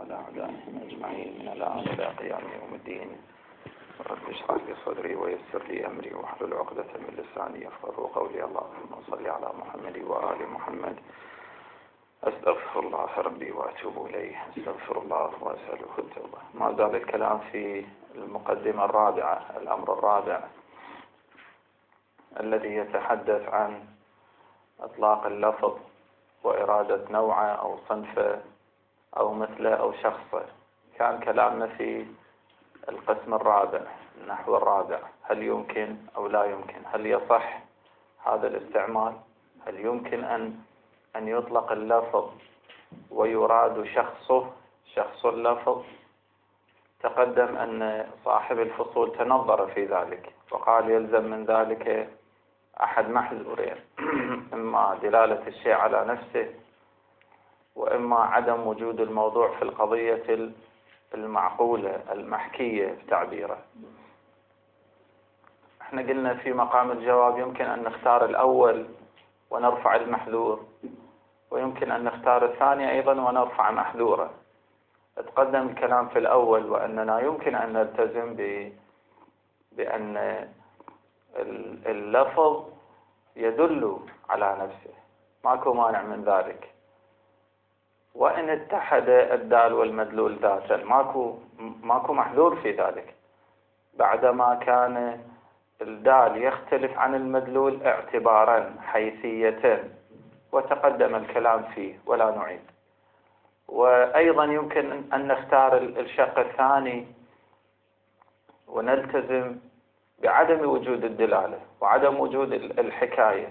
وعلى أعدائهم أجمعين من الآن إلى قيام يوم الدين. رب اشرح لي صدري ويسر لي أمري واحلل عقدة من لساني يفقهوا قولي. اللهم صل على محمد وآل محمد. أستغفر الله ربي وأتوب إليه. أستغفر الله وأسأله التوبة. ما زال الكلام في المقدمة الرابعة، الأمر الرابع الذي يتحدث عن إطلاق اللفظ وإرادة نوعه أو صنفه أو مثله أو شخصه. كان كلامنا في القسم الرابع، النحو الرابع، هل يمكن أو لا يمكن؟ هل يصح هذا الاستعمال؟ هل يمكن أن يطلق اللفظ ويراد شخص اللفظ؟ تقدم أن صاحب الفصول تنظر في ذلك وقال يلزم من ذلك أحد محذورين: إما دلالة الشيء على نفسه، وإما عدم وجود الموضوع في القضية المعقولة المحكية بتعبيره. احنا قلنا في مقام الجواب يمكن أن نختار الأول ونرفع المحذور، ويمكن أن نختار الثاني أيضا ونرفع محذوره. تقدم الكلام في الأول وأننا يمكن أن نلتزم بأن اللفظ يدل على نفسه، ماكو مانع من ذلك، وإن اتحد الدال والمدلول ذاتا ماكو محذور في ذلك، بعدما كان الدال يختلف عن المدلول اعتبارا حيثية، وتقدم الكلام فيه ولا نعيد. وأيضا يمكن أن نختار الشق الثاني ونلتزم بعدم وجود الدلالة وعدم وجود الحكاية،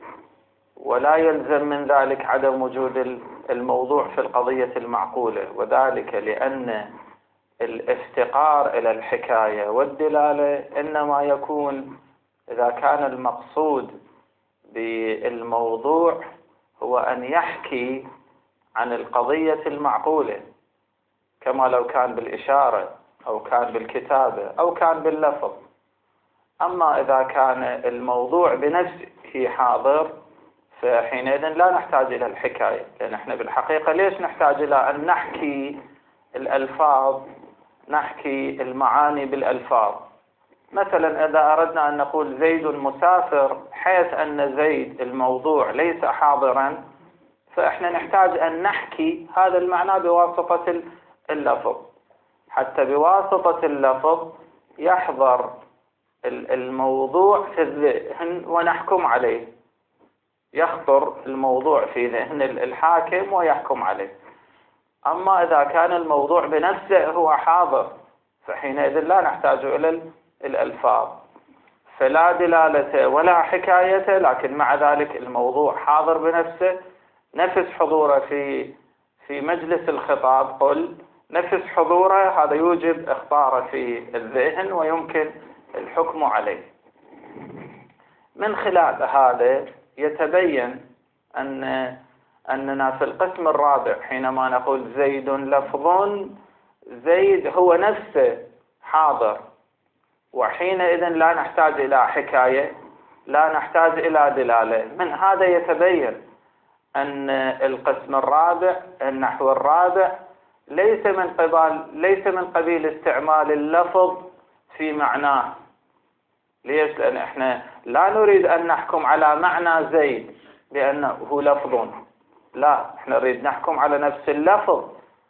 ولا يلزم من ذلك عدم وجود الموضوع في القضية المعقولة، وذلك لأن الافتقار إلى الحكاية والدلالة إنما يكون إذا كان المقصود بالموضوع هو أن يحكي عن القضية المعقولة، كما لو كان بالإشارة أو كان بالكتابة أو كان باللفظ. أما إذا كان الموضوع بنفسه حاضر فحينئذ لا نحتاج إلى الحكاية، لأن احنا بالحقيقة ليش نحتاج إلى أن نحكي الألفاظ، نحكي المعاني بالألفاظ؟ مثلا إذا أردنا أن نقول زيد مسافر، حيث أن زيد الموضوع ليس حاضرا، فإحنا نحتاج أن نحكي هذا المعنى بواسطة اللفظ، حتى بواسطة اللفظ يحضر الموضوع في الذهن ونحكم عليه، يخطر الموضوع في ذهن الحاكم ويحكم عليه. أما إذا كان الموضوع بنفسه هو حاضر فحينئذ لا نحتاج إلى الألفاظ، فلا دلالة ولا حكاية، لكن مع ذلك الموضوع حاضر بنفسه، نفس حضوره في مجلس الخطاب، قل نفس حضوره، هذا يوجب اخطاره في الذهن ويمكن الحكم عليه. من خلال هذا يتبين أننا في القسم الرابع حينما نقول زيد لفظ، زيد هو نفسه حاضر، وحينئذ لا نحتاج إلى حكاية، لا نحتاج إلى دلالة. من هذا يتبين أن القسم الرابع، النحو الرابع، ليس من قبيل استعمال اللفظ في معناه. ليش؟ لأن احنا لا نريد أن نحكم على معنى زيد بأنه لفظ، لا، احنا نريد نحكم على نفس اللفظ،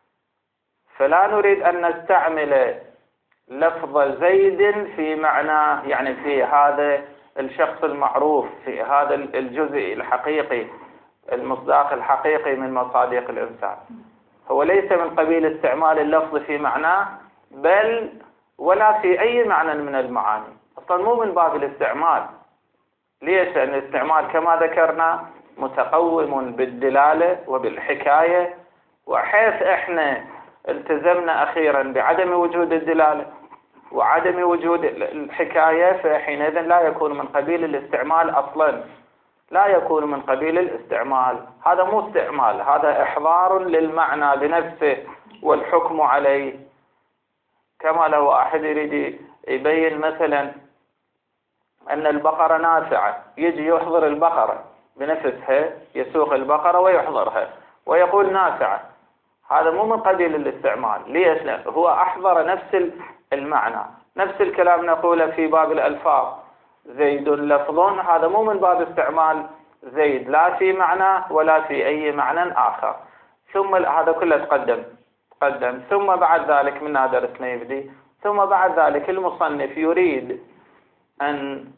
فلا نريد أن نستعمل لفظ زيد في معنى، يعني في هذا الشخص المعروف، في هذا الجزء الحقيقي، المصداق الحقيقي من مصادق الإنسان. هو ليس من قبيل استعمال اللفظ في معناه، بل ولا في أي معنى من المعاني، أصلا مو من باب الاستعمال. ليش؟ لأن الاستعمال كما ذكرنا متقوم بالدلالة وبالحكاية، وحيث احنا التزمنا أخيرا بعدم وجود الدلالة وعدم وجود الحكاية، فحينئذ لا يكون من قبيل الاستعمال أصلا، لا يكون من قبيل الاستعمال. هذا مو استعمال، هذا إحضار للمعنى بنفسه والحكم عليه. كما لو واحد يريد يبين مثلا أن البقرة نافعة، يجي يحضر البقرة بنفسها، يسوق البقرة ويحضرها ويقول نافعة، هذا مو من قبيل الاستعمال. ليش؟ هو أحضر نفس المعنى. نفس الكلام نقوله في باب الألفاظ، زيد لفظ، هذا مو من باب استعمال زيد لا في معنى ولا في أي معنى آخر. ثم هذا كله تقدم. ثم بعد ذلك من درسنا يبدي. ثم بعد ذلك المصنف يريد أن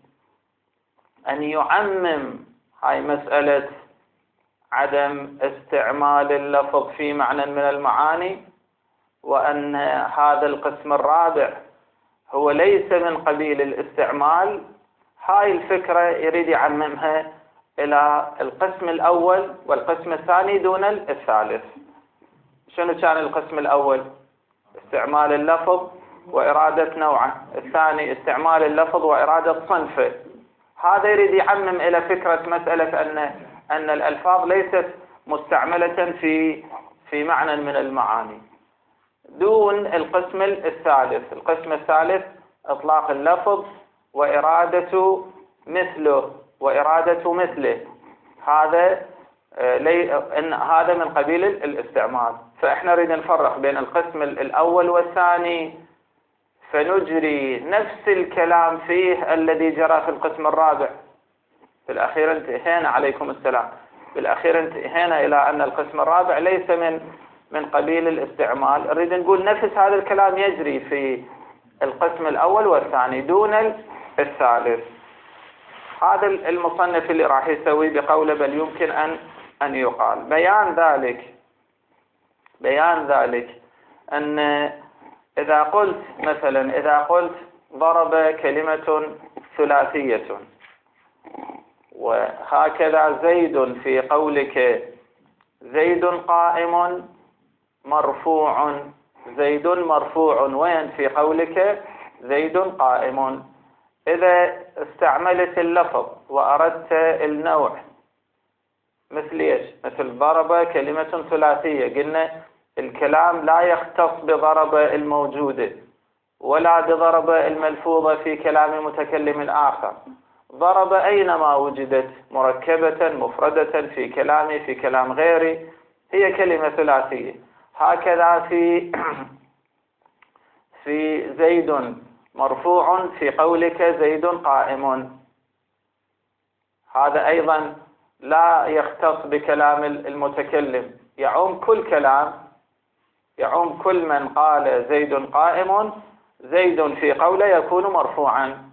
يعمم هاي مسألة عدم استعمال اللفظ في معنى من المعاني، وأن هذا القسم الرابع هو ليس من قبيل الاستعمال. هاي الفكرة يريد يعممها إلى القسم الأول والقسم الثاني دون الثالث. شنو كان القسم الأول؟ استعمال اللفظ وإرادة نوعه. الثاني استعمال اللفظ وإرادة صنفه. هذا يريد يعمم إلى فكرة مسألة أن الألفاظ ليست مستعملة في معنى من المعاني دون القسم الثالث. القسم الثالث إطلاق اللفظ وإرادة مثله وإرادة مثله. هذا هذا من قبيل الاستعمال. فإحنا نريد نفرق بين القسم الأول والثاني، فنجري نفس الكلام فيه الذي جرى في القسم الرابع. في الأخير انتهينا، عليكم السلام، في الأخير انتهينا إلى أن القسم الرابع ليس من قبيل الاستعمال. نريد نقول نفس هذا الكلام يجري في القسم الأول والثاني دون الثالث. هذا المصنف اللي راح يسوي بقوله بل يمكن أن يقال. بيان ذلك أن إذا قلت ضرب كلمة ثلاثية، وهكذا زيد في قولك زيد قائم مرفوع، زيد مرفوع، وين في قولك زيد قائم. إذا استعملت اللفظ وأردت النوع مثل إيش؟ مثل ضرب كلمة ثلاثية، قلنا الكلام لا يختص بضرب الموجودة ولا بضرب الملفوظة في كلام متكلم آخر. ضرب أينما وجدت مركبة مفردة في كلامي في كلام غيري هي كلمة ثلاثية. هكذا في زيد مرفوع في قولك زيد قائم، هذا أيضا لا يختص بكلام المتكلم، يعم كل كلام، يعم كل من قال زيد قائم. زيد في قوله يكون مرفوعا،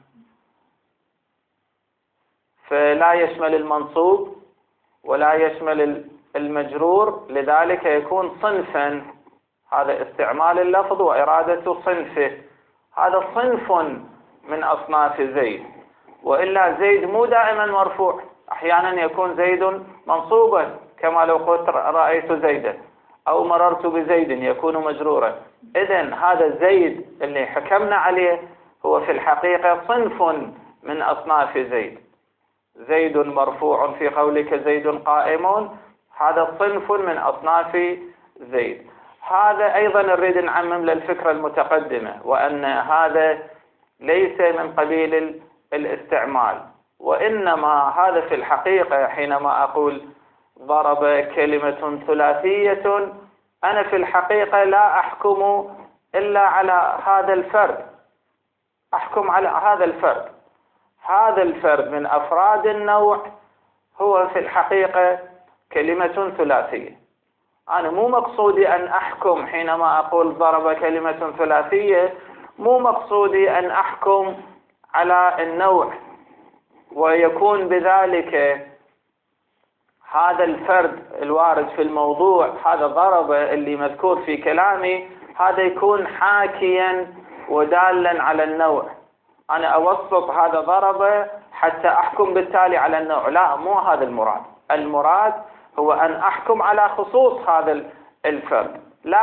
فلا يشمل المنصوب ولا يشمل المجرور، لذلك يكون صنفا. هذا استعمال اللفظ وإرادة صنفه، هذا صنف من أصناف زيد. وإلا زيد مو دائما مرفوع، أحيانا يكون زيد منصوبا كما لو قلت رأيت زيدا أو مررت بزيد يكون مجرورا. إذن هذا زيد اللي حكمنا عليه هو في الحقيقة صنف من أصناف زيد. زيد مرفوع في قولك زيد قائم، هذا صنف من أصناف زيد. هذا أيضا نريد نعمم للفكرة المتقدمة، وأن هذا ليس من قبيل الاستعمال، وإنما هذا في الحقيقة حينما أقول ضرب كلمة ثلاثية أنا في الحقيقة لا أحكم إلا على هذا الفرد، أحكم على هذا الفرد. هذا الفرد من أفراد النوع هو في الحقيقة كلمة ثلاثية. أنا مو مقصودي أن أحكم حينما أقول ضرب كلمة ثلاثية، مو مقصودي أن أحكم على النوع ويكون بذلك هذا الفرد الوارد في الموضوع، هذا ضرب اللي مذكور في كلامي، هذا يكون حاكيا ودالا على النوع. أنا أوسط هذا ضرب حتى أحكم بالتالي على النوع، لا، مو هذا المراد. المراد هو أن أحكم على خصوص هذا الفرد،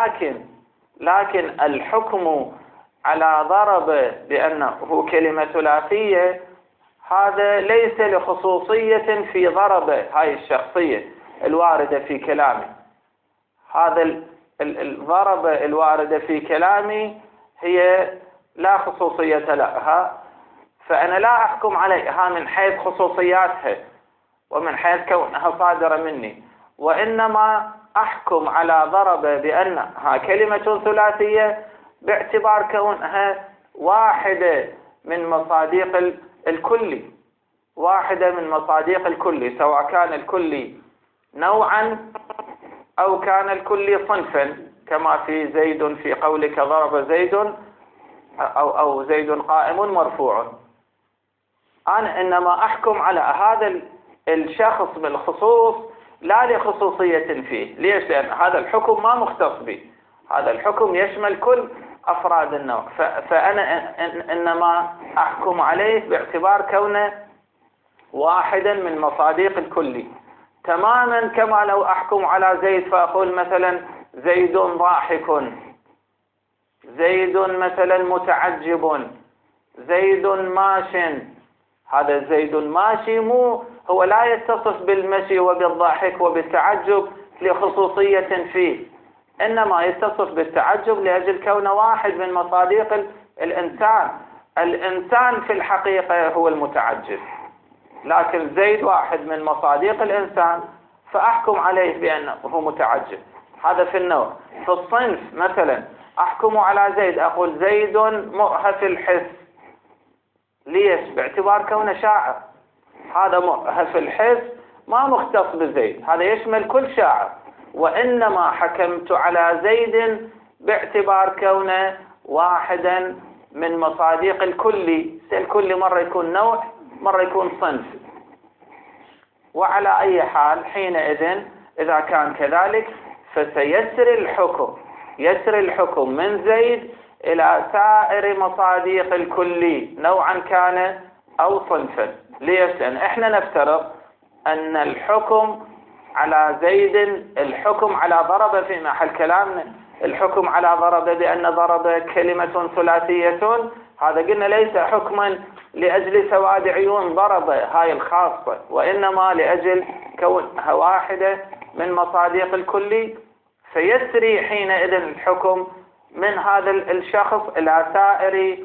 لكن الحكم على ضرب بأنه كلمة ثلاثية هذا ليس لخصوصية في ضرب هاي الشخصية الواردة في كلامي. هذا الضرب الواردة في كلامي هي لا خصوصية لها، فأنا لا أحكم عليها من حيث خصوصياتها ومن حيث كونها صادرة مني، وإنما أحكم على ضرب بأنها كلمة ثلاثية باعتبار كونها واحدة من مصادق الكلي، واحدة من مصادق الكلي، سواء كان الكلي نوعا أو كان الكلي صنفا، كما في زيد في قولك ضرب زيد أو زيد قائم مرفوع. أنا إنما أحكم على هذا الشخص بالخصوص لا لخصوصية فيه. ليش؟ لأن هذا الحكم ما مختص به، هذا الحكم يشمل كل أفراد النوع، فأنا إنما أحكم عليه باعتبار كونه واحدا من مصادق الكلي، تماما كما لو أحكم على زيد فأقول مثلا زيد ضاحك، زيد مثلا متعجب، زيد ماش. هذا زيد ماشي هو لا يتصف بالمشي وبالضحك وبالتعجب لخصوصية فيه، إنما يتصف بالتعجب لأجل كونه واحد من مصادق الإنسان. الإنسان في الحقيقة هو المتعجب، لكن زيد واحد من مصادق الإنسان فأحكم عليه بأنه متعجب. هذا في النوع. في الصنف مثلا أحكم على زيد أقول زيد مؤهف الحس. ليش؟ باعتبار كونه شاعر. هذا مؤهف الحس ما مختص بزيد، هذا يشمل كل شاعر، وإنما حكمت على زيد باعتبار كونه واحدا من مصادق الكلي. الكلي مرة يكون نوع، مرة يكون صنف. وعلى أي حال حينئذ إذا كان كذلك فسيسر الحكم، يسر الحكم من زيد إلى سائر مصادق الكلي نوعا كان أو صنفا. ليش؟ لأن إحنا نفترض أن الحكم على زيد، الحكم على ضرب في محل كلامنا، الحكم على ضرب بأن ضرب كلمة ثلاثية، هذا قلنا ليس حكما لأجل سواد عيون ضرب هاي الخاصة، وإنما لأجل كونها واحدة من مصادق الكلي، فيسري حينئذ الحكم من هذا الشخص إلى سائر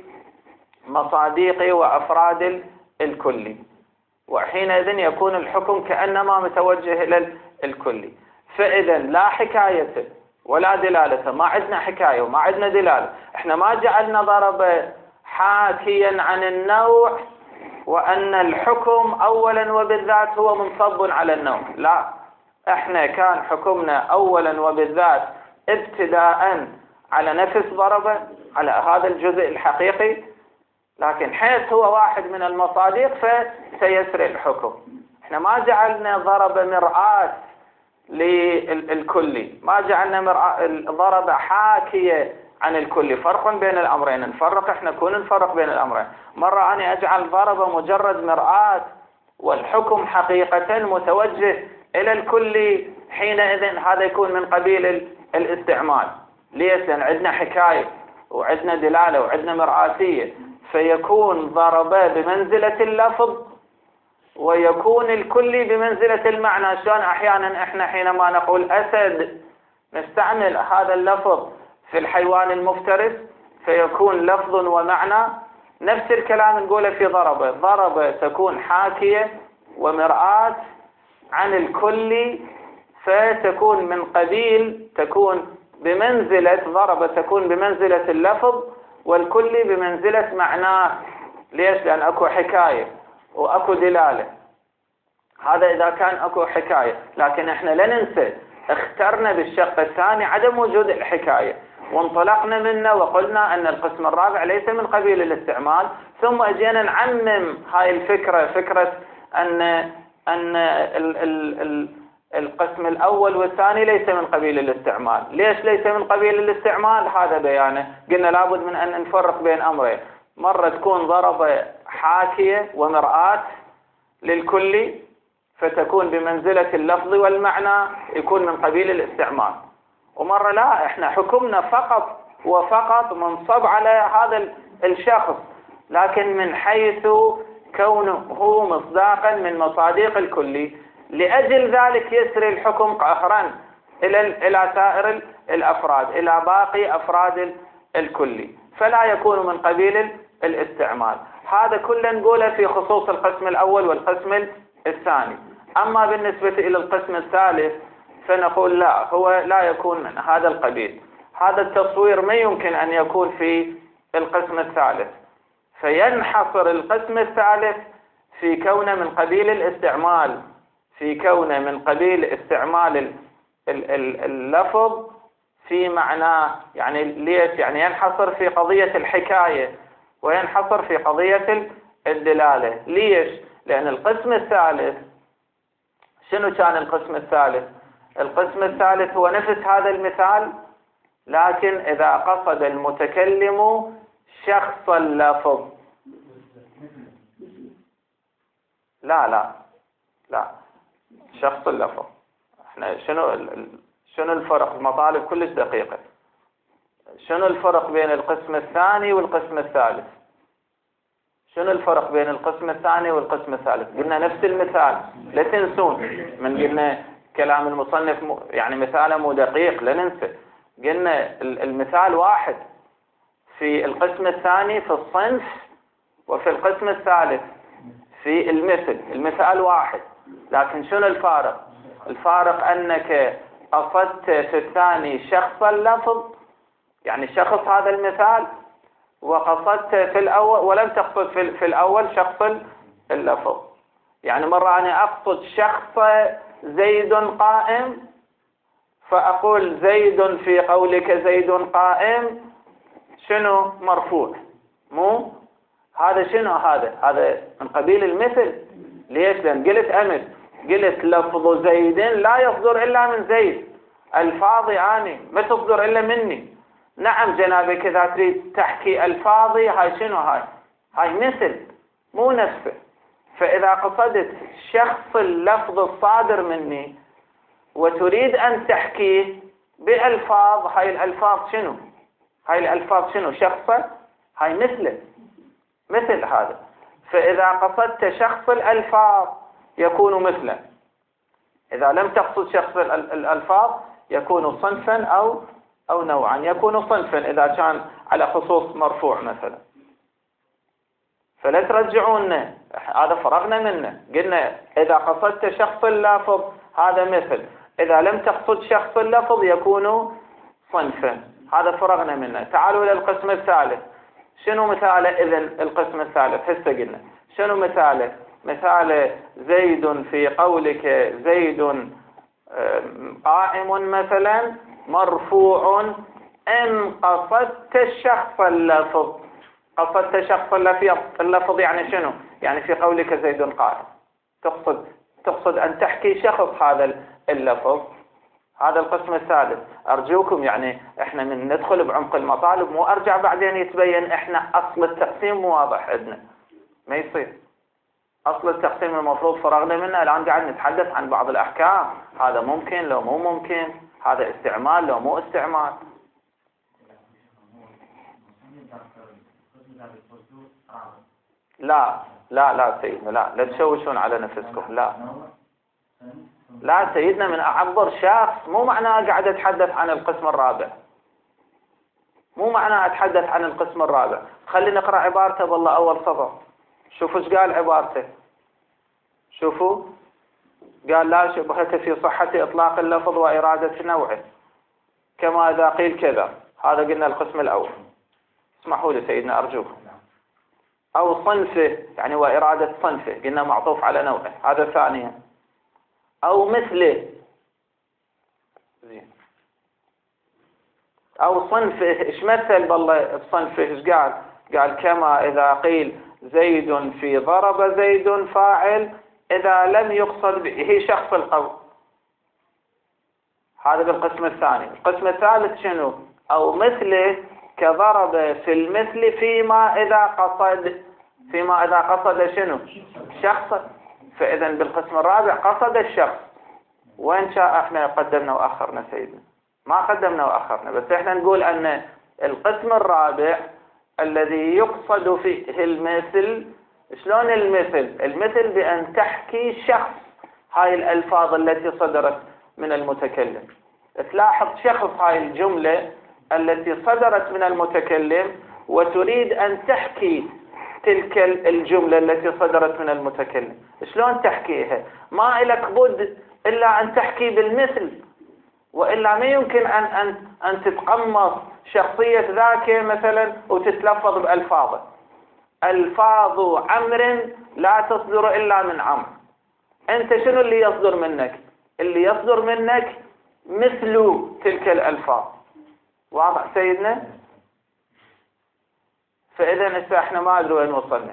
مصادق وأفراد الكلي، وحينئذ يكون الحكم كأنما متوجه إلى الكلي. فإذا لا حكاية ولا دلالة، ما عندنا حكاية وما عندنا دلالة. احنا ما جعلنا ضرب حاكيا عن النوع وأن الحكم أولا وبالذات هو منصب على النوع، لا، احنا كان حكمنا أولا وبالذات ابتداء على نفس ضرب، على هذا الجزء الحقيقي، لكن حيث هو واحد من المصادق فسيسري الحكم. احنا ما جعلنا ضرب مرآة للكلي، ما جعلنا ضرب حاكية عن الكلي. فرق بين الأمرين، نفرق، احنا نفرق بين الأمرين. مرة أنا أجعل ضرب مجرد مرآة والحكم حقيقة متوجه إلى الكلي، حينئذ هذا يكون من قبيل الاستعمال. ليش؟ لأن عندنا حكاية وعندنا دلالة وعندنا مرآتية، فيكون ضرب بمنزلة اللفظ ويكون الكلي بمنزلة المعنى. شلون أحيانا احنا حينما نقول أسد نستعمل هذا اللفظ في الحيوان المفترس فيكون لفظ ومعنى، نفس الكلام نقوله في ضرب. ضرب تكون حاكية ومرآة عن الكلي، فتكون من قبيل، تكون بمنزلة ضرب، تكون بمنزلة اللفظ، والكلي بمنزلة معناه. ليش؟ لأن أكو حكاية وأكو دلالة. هذا إذا كان أكو حكاية، لكن إحنا لا ننسى اخترنا بالشق الثاني عدم وجود الحكاية، وانطلقنا منه وقلنا أن القسم الرابع ليس من قبيل الاستعمال، ثم أجينا نعمم هاي الفكرة، فكرة أن القسم الأول والثاني ليس من قبيل الاستعمال. ليش ليس من قبيل الاستعمال؟ هذا بيانه. قلنا لابد من أن نفرق بين أمرين، مرة تكون ضرب حاكية ومرآة للكلي فتكون بمنزلة اللفظ والمعنى، يكون من قبيل الاستعمال، ومرة لا، احنا حكمنا فقط وفقط منصب على هذا الشخص، لكن من حيث كونه مصداقا من مصادق الكلي، لأجل ذلك يسري الحكم قهرا إلى سائر الأفراد، إلى باقي أفراد الكلي، فلا يكون من قبيل الاستعمال. هذا كله نقوله في خصوص القسم الأول والقسم الثاني. أما بالنسبة إلى القسم الثالث فنقول لا، هو لا يكون من هذا القبيل. هذا التصوير ما يمكن أن يكون في القسم الثالث، فينحصر القسم الثالث في كونه من قبيل الاستعمال، في كونه من قبيل استعمال اللفظ في معناه. يعني ليش؟ يعني ينحصر في قضية الحكاية وينحصر في قضية الدلالة. ليش؟ لأن القسم الثالث، شنو كان القسم الثالث؟ القسم الثالث هو نفس هذا المثال، لكن إذا قصد المتكلم شخص اللفظ. لا شخص اللفظ. احنا شنو الفرق؟ المطالب كلش دقيقة. شنو الفرق بين القسم الثاني والقسم الثالث؟ شنو الفرق بين القسم الثاني والقسم الثالث؟ قلنا نفس المثال، لا تنسون من قلنا كلام المصنف يعني مثاله مو دقيق، لا ننسى. قلنا المثال واحد في القسم الثاني في الصنف، وفي القسم الثالث في المثال واحد، لكن شنو الفارق؟ الفارق أنك قصدت في الثاني شخص اللفظ، يعني شخص هذا المثال، وقصدت في الأول ولم تقصد في الأول شخص اللفظ. يعني مرة أنا أقصد شخص زيد قائم، فأقول زيد في قولك زيد قائم شنو؟ مرفوع. مو هذا شنو؟ هذا من قبيل المثل. ليش؟ لأن قلت لفظ زيد لا يصدر إلا من زيد، ألفاظي أنا ما تصدر إلا مني. نعم جنابك إذا تريد تحكي ألفاظي، هاي شنو؟ هاي مثل مو نفسه. فإذا قصدت شخص اللفظ الصادر مني وتريد أن تحكيه بألفاظ، هاي الألفاظ شنو؟ هاي الألفاظ شنو؟ شخصه، هاي مثل هذا. فإذا قصدت شخص الألفاظ يكون مثلا، إذا لم تقصد شخص الألفاظ يكون صنفا أو نوعا. يكون صنفا إذا كان على خصوص مرفوع مثلا. فلا ترجعون، هذا فرغنا منه. قلنا إذا قصدت شخص اللفظ هذا مثل، إذا لم تقصد شخص اللفظ يكون صنفا. هذا فرغنا منه. تعالوا إلى القسم الثالث. شنو مثاله إذن القسم الثالث؟ هسه قلنا شنو مثاله؟ مثال زيد في قولك زيد قائم مثلا مرفوع إن قصدت الشخص اللفظ. قصدت شخص اللفظ يعني شنو؟ يعني في قولك زيد قائم تقصد أن تحكي شخص هذا اللفظ. هذا القسم الثالث. أرجوكم يعني إحنا من ندخل بعمق المطالب مو أرجع بعدين يتبين إحنا أصل التقسيم مو واضح عندنا، ما يصير. أصل التقسيم المفروض فرغنا منه، الآن قاعد نتحدث عن بعض الأحكام. هذا ممكن لو مو ممكن، هذا استعمال لو مو استعمال. لا سيدنا، لا تشوشون على نفسكم. لا سيدنا، من أعبر شخص مو معناه قاعد أتحدث عن القسم الرابع، مو معناه أتحدث عن القسم الرابع. خلي نقرأ عبارته بالله أول سطر. شوفوا ايش قال عبارته. شوفوا قال لا شبهة في صحة إطلاق اللفظ وإرادة نوعه كما إذا قيل كذا. هذا قلنا القسم الأول. اسمحوا لي سيدنا أرجوكم. أو صنفه يعني وإرادة صنفه، قلنا معطوف على نوعه، هذا ثانيا. أو مثله زين. أو صنفه، إيش مثل بالله بصنفه؟ إيش قال كما إذا قيل زيد في ضرب زيد فاعل إذا لم يقصد به شخص القول. هذا بالقسم الثاني. القسم الثالث شنو؟ أو مثله كضرب في المثل فيما إذا قصد شنو؟ شخص. فإذا بالقسم الرابع قصد الشخص. وإن شاء احنا قدمنا وأخرنا سيدنا، ما قدمنا وأخرنا، بس احنا نقول أن القسم الرابع الذي يقصد فيه المثل. شلون المثل بأن تحكي شخص هاي الألفاظ التي صدرت من المتكلم. تلاحظ شخص هاي الجملة التي صدرت من المتكلم وتريد أن تحكي تلك الجملة التي صدرت من المتكلم. شلون تحكيها؟ ما لك بد إلا أن تحكي بالمثل. وإلا ما يمكن أن تتقمص شخصية ذاك مثلا وتتلفظ بألفاظه. ألفاظ عمر لا تصدر إلا من عمر. أنت شنو اللي يصدر منك؟ اللي يصدر منك مثل تلك الألفاظ. واضح سيدنا؟ فإذا احنا ما أدري وين وصلنا.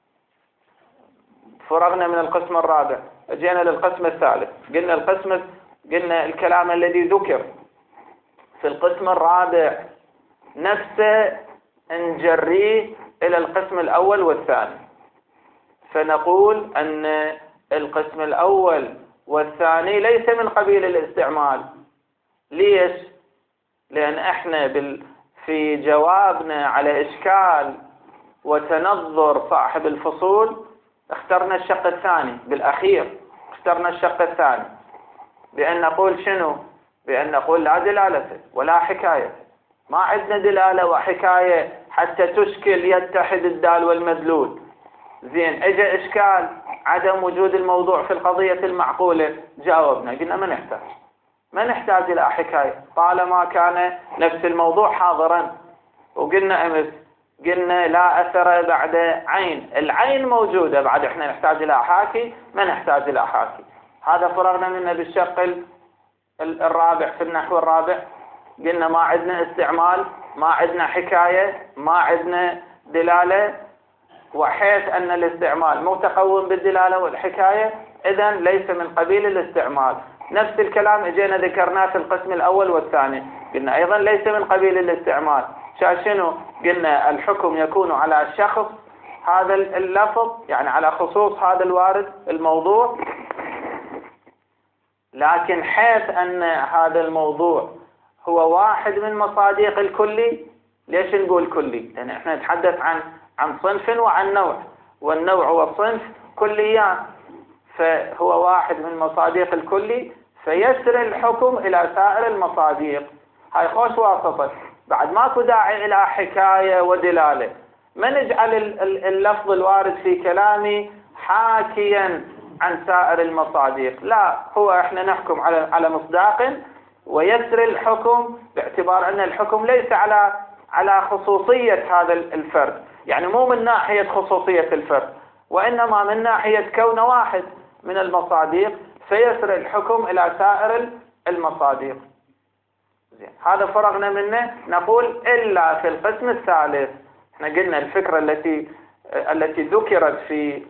فرغنا من القسم الرابع، جينا للقسم الثالث. قلنا الكلام الذي ذكر في القسم الرابع نفسه نجريه إلى القسم الأول والثاني، فنقول أن القسم الأول والثاني ليس من قبيل الاستعمال. ليش؟ لأن احنا في جوابنا على إشكال وتنظر صاحب الفصول اخترنا الشق الثاني. بالأخير اخترنا الشق الثاني بأن نقول شنو؟ بأن نقول لا دلالة ولا حكاية. ما عندنا دلالة وحكاية حتى تشكل يتحد الدال والمدلول. زين، اجى إشكال عدم وجود الموضوع في القضية المعقولة، جاوبنا قلنا ما نحتاج إلى حكاية طالما كان نفس الموضوع حاضرا. وقلنا أمس قلنا لا أثر بعد عين، العين موجودة، بعد احنا نحتاج إلى حاكي؟ ما نحتاج إلى حاكي. هذا فرغنا منه بالشق الرابع في النحو الرابع. قلنا ما عندنا استعمال، ما عندنا حكاية، ما عندنا دلالة، وحيث أن الاستعمال متقوم بالدلالة والحكاية إذن ليس من قبيل الاستعمال. نفس الكلام اجينا ذكرناه في القسم الأول والثاني، قلنا أيضا ليس من قبيل الاستعمال. شنو؟ قلنا الحكم يكون على شخص هذا اللفظ، يعني على خصوص هذا الوارد الموضوع، لكن حيث أن هذا الموضوع هو واحد من مصادق الكلي. ليش نقول كلي؟ لأن احنا نتحدث عن صنف وعن نوع، والنوع والصنف كليان، فهو واحد من مصادق الكلي فيسر الحكم إلى سائر المصادق. هاي خوش واسطة، بعد ماكو داعي إلى حكاية ودلالة. ما نجعل اللفظ الوارد في كلامي حاكيا عن سائر المصادق، لا، هو احنا نحكم على مصداق ويسر الحكم باعتبار أن الحكم ليس على خصوصية هذا الفرد، يعني مو من ناحية خصوصية الفرد، وإنما من ناحية كون واحد من المصادق فيسر الحكم إلى سائر المصادق. زين، هذا فرغنا منه. نقول إلا في القسم الثالث. احنا قلنا الفكرة التي ذكرت في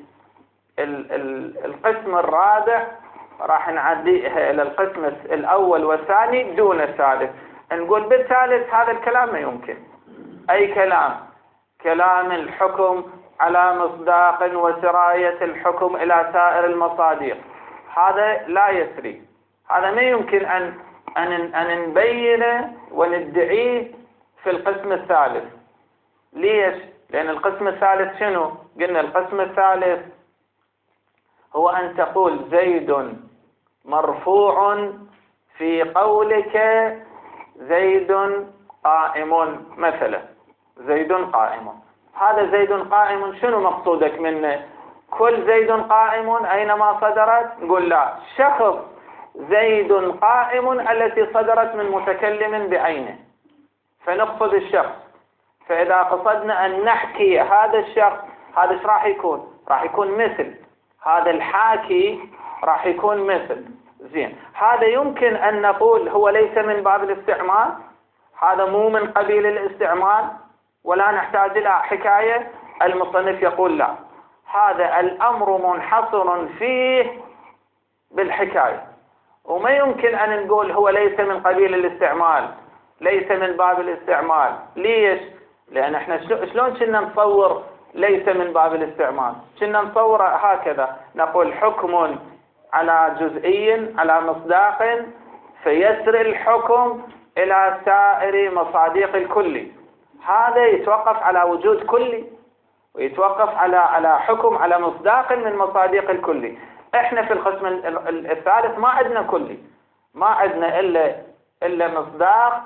القسم الرابع راح نعديها إلى القسم الأول والثاني دون الثالث. نقول بالثالث هذا الكلام ما يمكن. أي كلام الحكم على مصداق وسراية الحكم إلى سائر المصادق، هذا لا يسري. هذا ما يمكن أن نبينه وندعيه في القسم الثالث. ليش؟ لأن القسم الثالث شنو؟ قلنا القسم الثالث هو أن تقول زيد مرفوع في قولك زيد قائم مثلا. زيد قائم، هذا زيد قائم شنو مقصودك منه؟ كل زيد قائم أينما صدرت؟ نقول لا، شخص زيد قائم التي صدرت من متكلم بعينه، فنقصد الشخص. فإذا قصدنا أن نحكي هذا الشخص، هذا ايش راح يكون؟ راح يكون مثل هذا الحاكي، راح يكون مثل. زين، هذا يمكن أن نقول هو ليس من باب الاستعمال، هذا مو من قبيل الاستعمال ولا نحتاج إلى حكاية. المصنف يقول لا، هذا الأمر منحصر فيه بالحكاية، وما يمكن أن نقول هو ليس من قبيل الاستعمال، ليس من باب الاستعمال. ليش؟ لأن احنا شلون كنا نصور ليس من باب الاستعمال؟ كنا نصور هكذا، نقول حكم على جزئي على مصداق فيسر الحكم إلى سائر مصادق الكلي. هذا يتوقف على وجود كلي، ويتوقف على حكم على مصداق من مصادق الكلي. احنا في القسم الثالث ما عندنا كلي، ما عندنا إلا مصداق،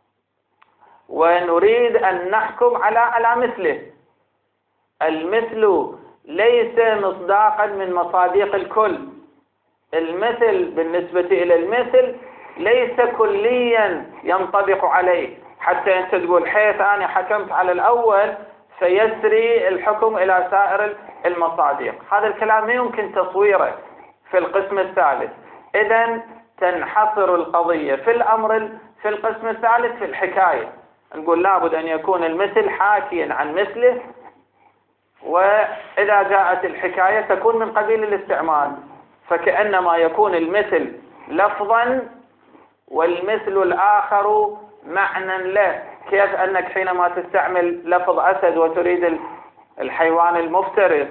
ونريد أن نحكم على مثله. المثل ليس مصداقا من مصادق الكل. المثل بالنسبة إلى المثل ليس كليا ينطبق عليه، حتى أنت تقول حيث أنا حكمت على الأول فيسري الحكم إلى سائر المصادق. هذا الكلام ما يمكن تصويره في القسم الثالث. إذن تنحصر القضية في القسم الثالث في الحكاية. نقول لابد أن يكون المثل حاكيا عن مثله، وإذا جاءت الحكاية تكون من قبيل الاستعمال، فكأنما يكون المثل لفظا والمثل الآخر معنى له. كيف أنك حينما تستعمل لفظ أسد وتريد الحيوان المفترس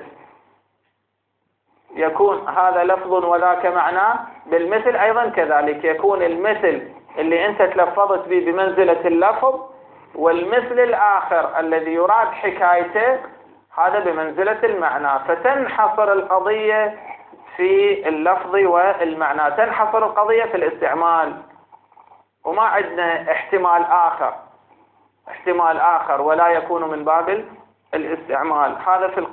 يكون هذا لفظ وذاك معناه، بالمثل أيضا كذلك يكون المثل اللي أنت تلفظت به بمنزلة اللفظ، والمثل الآخر الذي يراد حكايته هذا بمنزلة المعنى. فتنحصر القضية في اللفظ والمعنى، تنحصر القضية في الاستعمال، وما عندنا احتمال آخر ولا يكون من باب الاستعمال. هذا في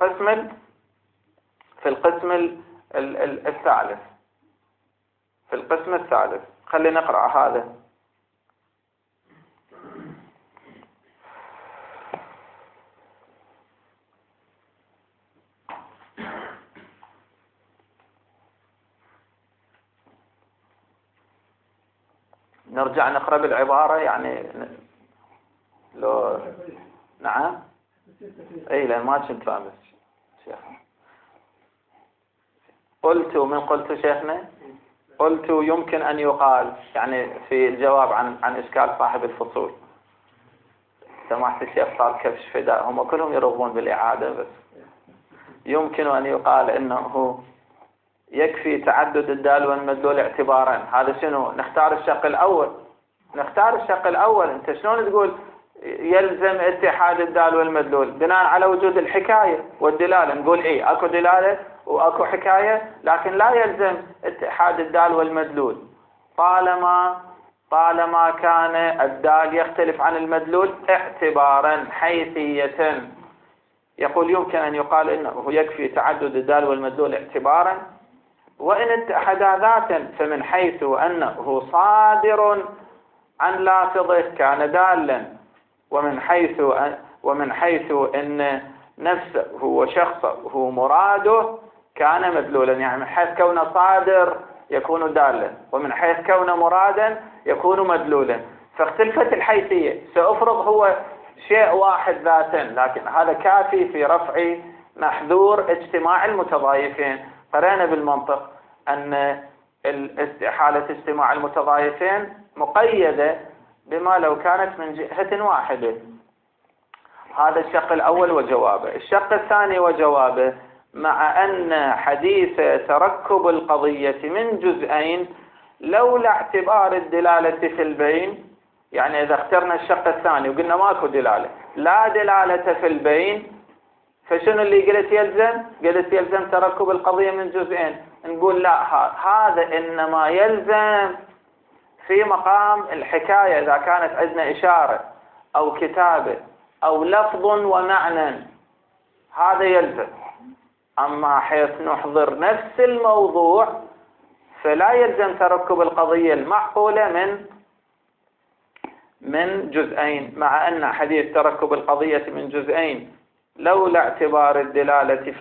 القسم الثالث. في القسم الثالث خلينا نقرأ هذا. نرجع نقرأ بالعبارة يعني لو نعم اي لان ما كنت فاهم شيخ. قلت شيخنا قلت يمكن ان يقال يعني في الجواب عن اشكال صاحب الفصول. سماحة الشيخ صار كبش فداء، هم كلهم يرغبون بالاعادة، بس يمكن ان يقال انه يكفي تعدد الدال والمدلول اعتبارا. هذا شنو؟ نختار الشق الأول. أنت شلون تقول يلزم اتحاد الدال والمدلول بناء على وجود الحكاية والدلالة؟ نقول إيه، أكو دلالة وأكو حكاية، لكن لا يلزم اتحاد الدال والمدلول طالما كان الدال يختلف عن المدلول اعتبارا حيثية. يقول يمكن أن يقال إنه يكفي تعدد الدال والمدلول اعتبارا، وإن اتحدا ذاتا فمن حيث أنه صادر عن لافظه كان دالا، ومن حيث أن نفسه وشخصه مراده كان مدلولا. يعني من حيث كونه صادر يكون دالا، ومن حيث كونه مرادا يكون مدلولا. فاختلفت الحيثية. سأفرض هو شيء واحد ذاتا، لكن هذا كافي في رفع محذور اجتماع المتضايفين. قرأنا بالمنطق أن حالة اجتماع المتضايفين مقيدة بما لو كانت من جهة واحدة. هذا الشق الأول وجوابه. الشق الثاني وجوابه: مع أن حديث تركب القضية من جزئين لولا اعتبار الدلالة في البين، يعني إذا اخترنا الشق الثاني وقلنا ماكو دلالة، لا دلالة في البين، فشنو اللي قلت يلزم تركب القضية من جزئين. نقول لا، هذا إنما يلزم في مقام الحكاية إذا كانت عندنا إشارة أو كتابة أو لفظ ومعنى، هذا يلزم. أما حيث نحضر نفس الموضوع فلا يلزم تركب القضية المعقولة من جزئين، مع أن حديث تركب القضية من جزئين لولا اعتبار الدلالة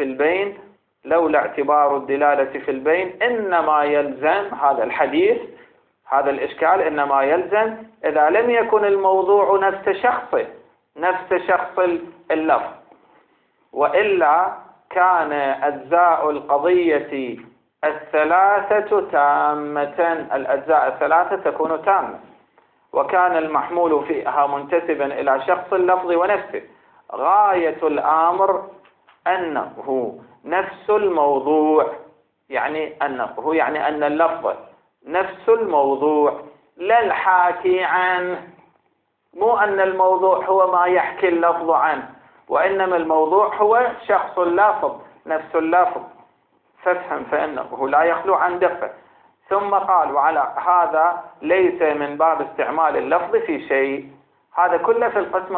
في البين إنما يلزم هذا الحديث، هذا الإشكال إنما يلزم إذا لم يكن الموضوع نفس شخص اللفظ، وإلا كان أجزاء القضية الثلاثة تامة. الأجزاء الثلاثة تكون تامة، وكان المحمول فيها منتسبا إلى شخص اللفظ ونفسه. غاية الأمر أنه نفس الموضوع، يعني أن اللفظ نفس الموضوع لا الحاكي عنه. مو أن الموضوع هو ما يحكي اللفظ عنه، وإنما الموضوع هو شخص اللفظ، نفس اللفظ. فافهم فإنه لا يخلو عن دقة. ثم قال: وعلى هذا ليس من باب استعمال اللفظ في شيء. هذا كله في القسم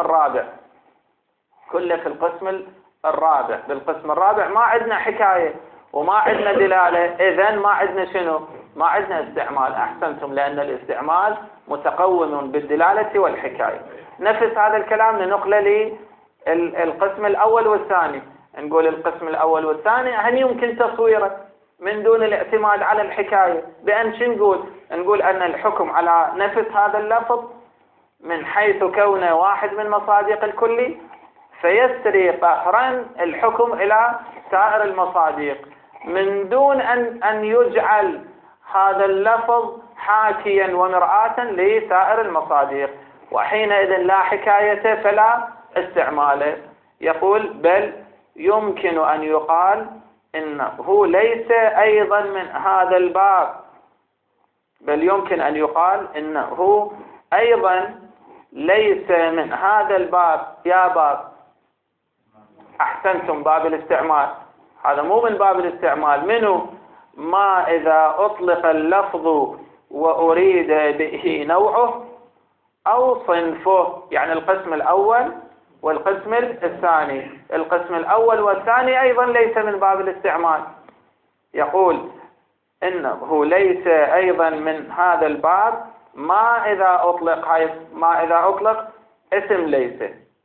الرابع. بالقسم الرابع ما عندنا حكاية وما عندنا دلالة، إذن ما عندنا شنو؟ ما عندنا استعمال. أحسنتم، لأن الاستعمال متقوم بالدلالة والحكاية. نفس هذا الكلام لنقله للقسم الأول والثاني. نقول القسم الأول والثاني هل يمكن تصويره من دون الاعتماد على الحكاية بأن شو نقول أن الحكم على نفس هذا اللفظ من حيث كونه واحد من مصادق الكلي فيسري قهرا الحكم إلى سائر المصادق من دون أن يجعل هذا اللفظ حاكيا ومرآة لسائر المصادق، وحينئذ لا حكاية فلا استعماله. يقول بل يمكن أن يقال إنه ليس أيضا من هذا الباب، بل يمكن أن يقال إنه أيضا ليس من هذا الباب. يا باب، أحسنتم، باب الاستعمال. هذا مو من باب الاستعمال. منه ما إذا أطلق اللفظ وأريد به نوعه أو صنفه، يعني القسم الأول والقسم الثاني. القسم الأول والثاني أيضا ليس من باب الاستعمال. يقول إنه ليس أيضا من هذا الباب ما إذا أطلق، ما إذا أطلق اسم ليس،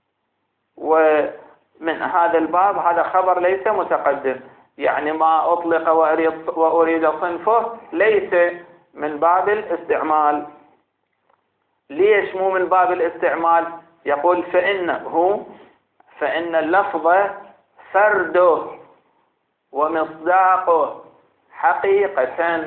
ومن هذا الباب هذا خبر ليس متقدم، يعني ما أطلق وأريد صنفه ليس من باب الاستعمال. ليش مو من باب الاستعمال؟ يقول فإن اللفظ فرده ومصداقه حقيقة.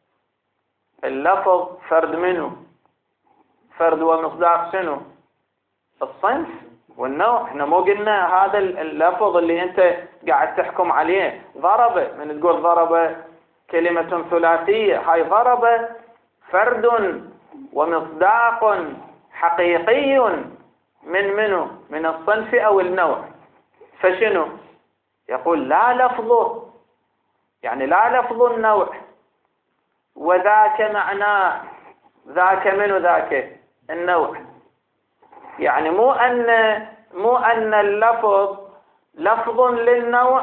اللفظ فرد منه، فرد ومصداق شنو؟ الصنف والنوع. احنا مو قلنا هذا اللفظ اللي انت قاعد تحكم عليه ضرب، من تقول ضرب كلمة ثلاثية، هاي ضرب فرد ومصداق حقيقي منه؟ من الصنف أو النوع. فشنو؟ يقول لا لفظه، يعني لا لفظ النوع، وذاك معناه. ذاك منه؟ ذاك النوع. يعني مو أن اللفظ لفظ للنوع.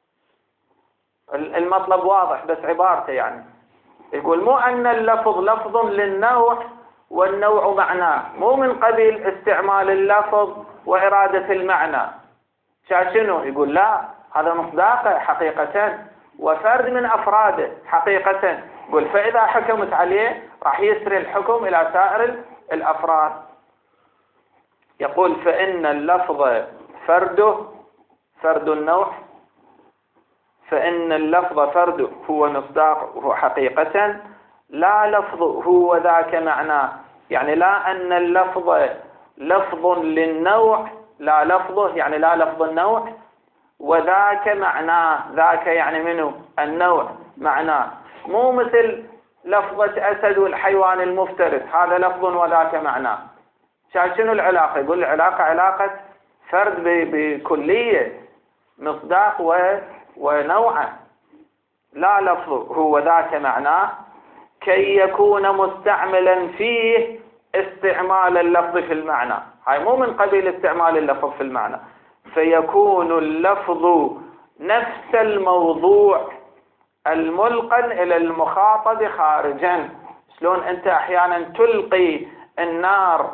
المطلب واضح بس عبارته، يعني يقول مو أن اللفظ لفظ للنوع والنوع معناه، مو من قبيل استعمال اللفظ وإرادة المعنى. شنو؟ يقول لا، هذا مصداقه حقيقة وفرد من أفراده حقيقة. يقول فإذا حكمت عليه راح يسري الحكم إلى سائر الأفراد. يقول فإن اللفظ فرده فرد النوع، فإن اللفظ فرده هو مصداقه حقيقة، لا لفظ هو ذاك معناه. يعني لا أن اللفظ لفظ للنوع، لا لفظه يعني لا لفظ النوع، وذاك معناه، ذاك يعني منه النوع معناه. مو مثل لفظة أسد والحيوان المفترس، هذا لفظ وذاك معناه. شنو العلاقة؟ يقول العلاقة علاقة فرد بكلية، مصداق ونوعا. لا لفظ هو ذاك معناه كي يكون مستعملا فيه استعمال اللفظ في المعنى. هاي مو من قبيل استعمال اللفظ في المعنى. فيكون اللفظ نفس الموضوع الملقى إلى المخاطب خارجا. شلون أنت أحيانا تلقي النار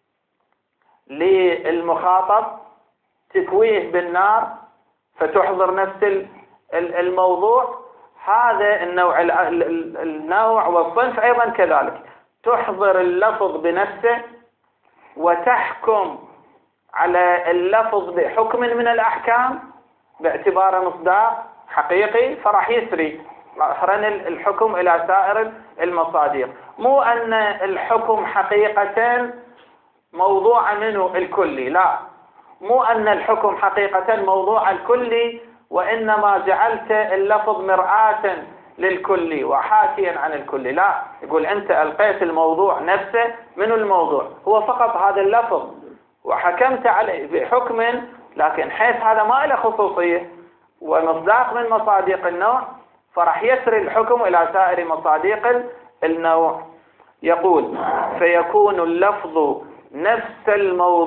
للمخاطب، تكويه بالنار فتحضر نفس الموضوع. هذا النوع والصنف أيضا كذلك، تحضر اللفظ بنفسه وتحكم على اللفظ بحكم من الأحكام باعتباره مصداق حقيقي، فراح يسري الحكم إلى سائر المصادق. مو أن الحكم حقيقة موضوع منه الكلي، لا، مو أن الحكم حقيقة موضوع الكلي، وإنما جعلت اللفظ مرآة للكلي وحاكيا عن الكلي. لا، يقول أنت ألقيت الموضوع نفسه من الموضوع، هو فقط هذا اللفظ، وحكمت عليه بحكم، لكن حيث هذا ما له خصوصية ومصداق من مصادق النوع، فرح يسري الحكم إلى سائر مصادق النوع. يقول فيكون اللفظ نفس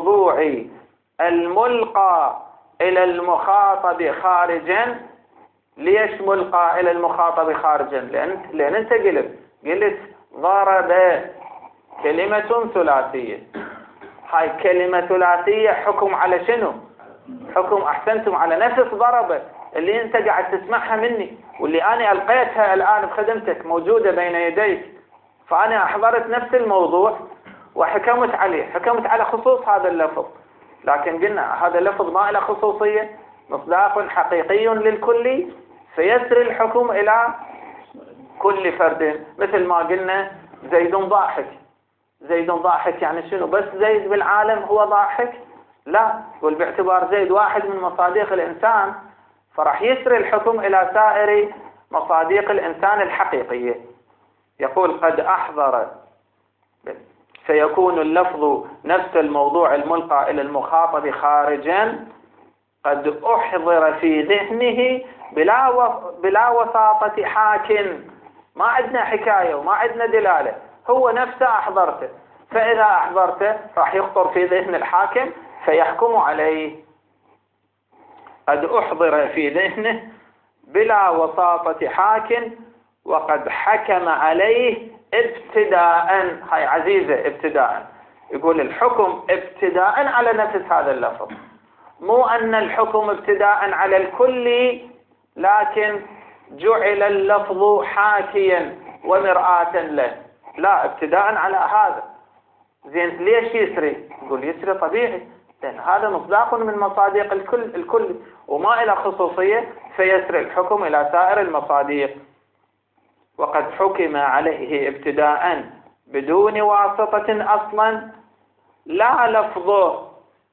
الموضوع الملقى إلى المخاطب خارجا ليش ملقى إلى المخاطب خارجا؟ لأن أنت قلت ضرب كلمة ثلاثية. هاي كلمة ثلاثية حكم على شنو؟ حكم أحسنتم على نفس ضربة اللي أنت قاعد تسمعها مني، واللي أنا ألقيتها الآن بخدمتك موجودة بين يديك. فأنا أحضرت نفس الموضوع وحكمت عليه، حكمت على خصوص هذا اللفظ. لكن قلنا هذا اللفظ ما له خصوصية، مصداق حقيقي للكل، فيسري الحكم إلى كل فرد. مثل ما قلنا زيد ضاحك. زيد ضاحك يعني شنو؟ بس زيد بالعالم هو ضاحك؟ لا، باعتبار زيد واحد من مصادق الإنسان فراح يسري الحكم إلى سائر مصادق الإنسان الحقيقية. يقول قد أحضر، سيكون اللفظ نفس الموضوع الملقى إلى المخاطب خارجا قد أحضر في ذهنه بلا وساطة حاكم. ما عندنا حكاية وما عندنا دلالة، هو نفسه أحضرته. فإذا أحضرته راح يخطر في ذهن الحاكم فيحكم عليه. قد أحضر في ذهنه بلا وساطة حاكم وقد حكم عليه ابتداء. هاي عزيزة، ابتداء. يقول الحكم ابتداء على نفس هذا اللفظ، مو أن الحكم ابتداء على الكل، لكن جعل اللفظ حاكيا ومرآة له. لا، ابتداء على هذا. زين ليش يسري؟ يقول يسري طبيعي، لأن هذا مصداق من مصادق الكل وما إلى خصوصية، فيسري الحكم إلى سائر المصادق. وقد حكم عليه ابتداء بدون واسطة أصلا لا لفظه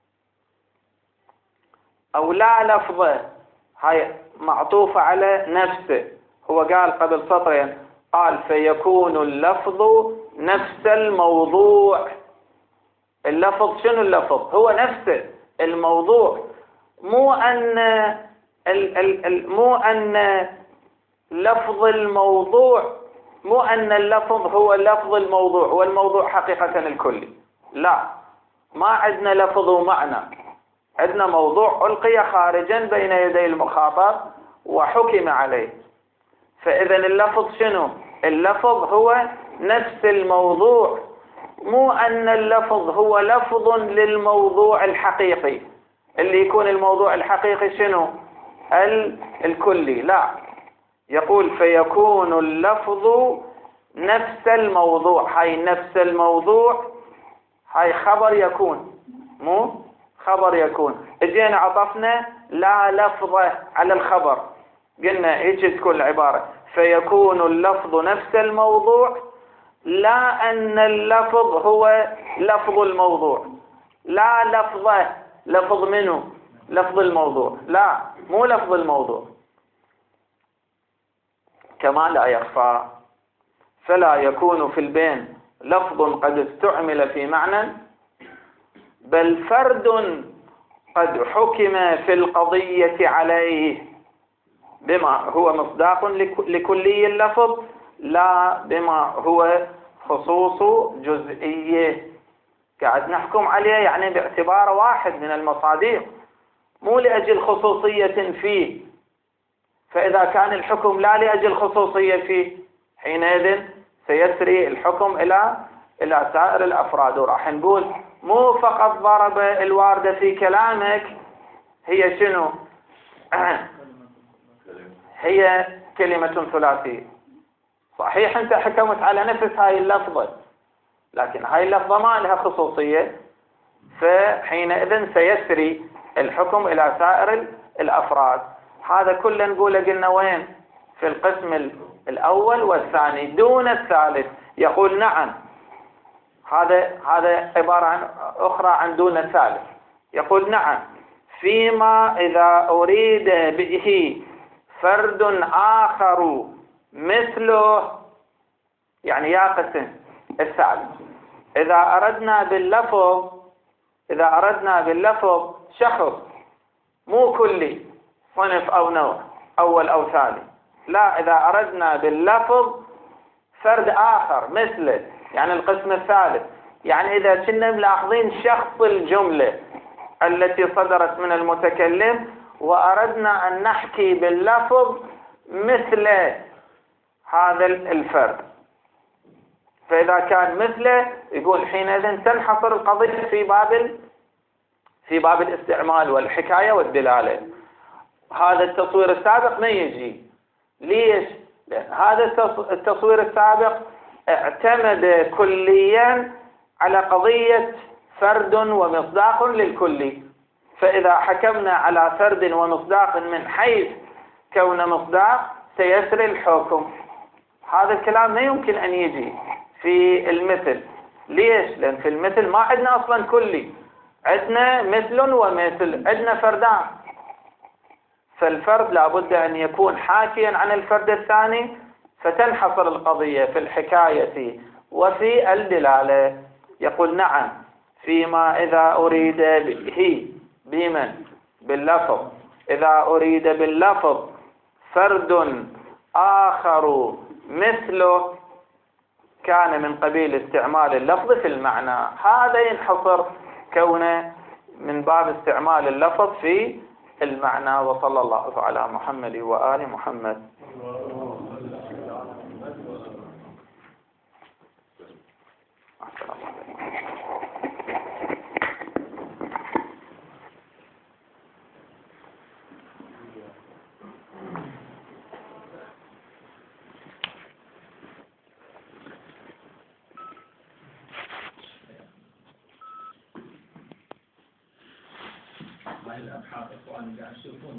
أو لا لفظه. هاي معطوفة على نفسه. هو قال قبل سطرين، قال فيكون اللفظ نفس الموضوع. اللفظ شنو اللفظ؟ هو نفسه الموضوع، مو أن لفظ الموضوع، مو أن اللفظ هو لفظ الموضوع والموضوع حقيقة الكلي. لا، ما عندنا لفظ ومعنى، عندنا موضوع ألقي خارجا بين يدي المخاطب وحكم عليه. فإذا اللفظ شنو؟ اللفظ هو نفس الموضوع، مو أن اللفظ هو لفظ للموضوع الحقيقي اللي يكون الموضوع الحقيقي شنو؟ الكلي. لا، يقول فيكون اللفظ نفس الموضوع. هاي نفس الموضوع، هاي خبر يكون، مو خبر يكون. اجينا عطفنا لا لفظة على الخبر، قلنا هيك تكون العبارة فيكون اللفظ نفس الموضوع، لا أن اللفظ هو لفظ الموضوع. لا لفظة، لفظ منه؟ لفظ الموضوع. لا، مو لفظ الموضوع. كما لا يخفى فلا يكون في البين لفظ قد استعمل في معنى، بل فرد قد حكم في القضية عليه بما هو مصداق لكلي اللفظ، لا بما هو خصوص جزئيه. قاعد نحكم عليه يعني باعتبار واحد من المصادق، مو لأجل خصوصية فيه. فإذا كان الحكم لا لأجل خصوصية فيه، حينئذ سيسري الحكم إلى سائر الأفراد. وراح نقول مو فقط ضرب الواردة في كلامك هي شنو؟ هي كلمة ثلاثية. صحيح أنت حكمت على نفس هاي اللفظة، لكن هاي اللفظة ما لها خصوصية، فحينئذ سيسري الحكم إلى سائر الأفراد. هذا كله نقوله قلنا وين؟ في القسم الأول والثاني دون الثالث. يقول نعم، هذا عبارة عن أخرى عن دون الثالث. يقول نعم، فيما إذا أريد به فرد آخر مثله، يعني يا قسم الثالث، إذا أردنا باللفظ شخص مو كلي صنف أو نوع أول أو ثاني، لا، إذا أردنا باللفظ فرد آخر مثله، يعني القسم الثالث. يعني إذا كنا ملاحظين شخص الجملة التي صدرت من المتكلم وأردنا أن نحكي باللفظ مثل هذا الفرد. فإذا كان مثله يقول حينئذ تنحصر القضية في باب الاستعمال والحكاية والدلالة. هذا التصوير السابق ما يجي. ليش؟ لأن هذا التصوير السابق اعتمد كليا على قضية فرد ومصداق للكلي. فإذا حكمنا على فرد ومصداق من حيث كون مصداق سيسري الحكم. هذا الكلام ما يمكن أن يجي في المثل. ليش؟ لأن في المثل ما عندنا أصلا كلي، عندنا مثل ومثل، عندنا فردان. فالفرد لابد أن يكون حاكيا عن الفرد الثاني، فتنحصر القضية في الحكاية وفي الدلالة. يقول نعم فيما إذا أريد به بمن باللفظ، إذا أريد باللفظ فرد آخر مثله كان من قبيل استعمال اللفظ في المعنى. هذا ينحصر كونه من باب استعمال اللفظ في المعنى. وصلى الله على محمد وآل محمد. هاي الأبحاث إخواني قاعد يشوفون